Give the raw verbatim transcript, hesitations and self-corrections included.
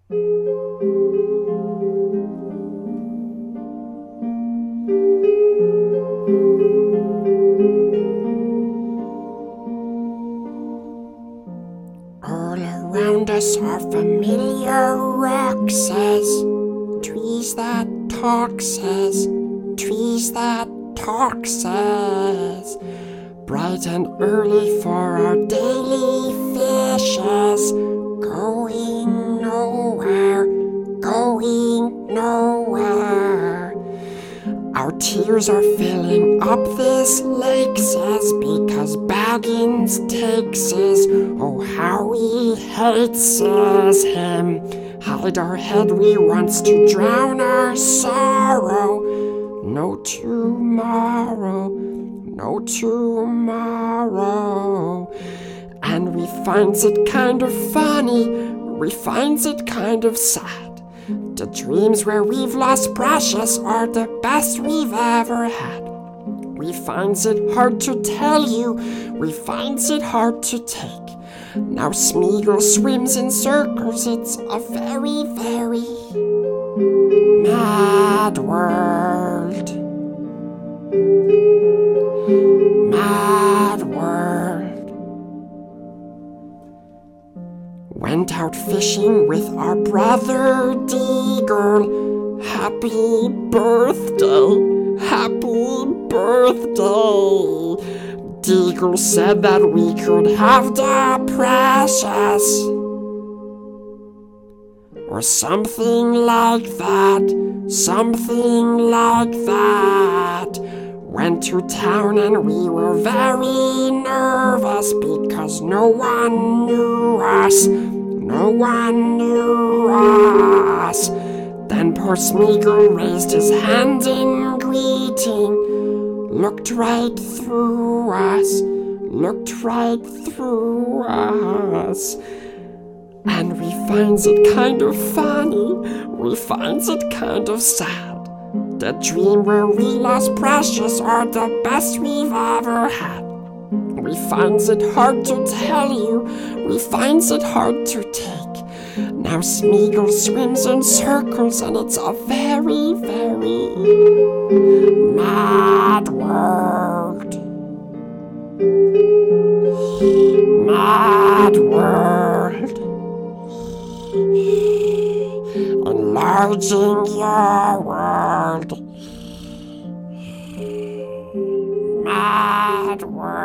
All around us are familiar waxes, trees that talk says, trees that talk says. Bright and early for our daily fishes, going nowhere, going nowhere. Our tears are filling up this lake, says, because Baggins takes his. Oh, how he hates says him. Hide our head, we wants to drown our sorrow. No tomorrow, no tomorrow. And we finds it kind of funny, we finds it kind of sad. The dreams where we've lost precious are the best we've ever had. We finds it hard to tell you, we finds it hard to take. Now Smeagol swims in circles, it's a very, very mad world. Mad world. Went out fishing with our brother Deagle. Happy birthday, happy birthday. Deagle said that we could have the precious, or something like that, something like that. Went to town and we were very nervous because no one knew us, no one knew us. Then poor Smeagol raised his hand in greeting, looked right through us, looked right through us. And we finds it kind of funny, we finds it kind of sad. The dream where we lost precious are the best we've ever had. We finds it hard to tell you, we finds it hard to take. Now Smeagol swims in circles and it's a very, very mad world. Mad world. Enlarging your world. Mad world.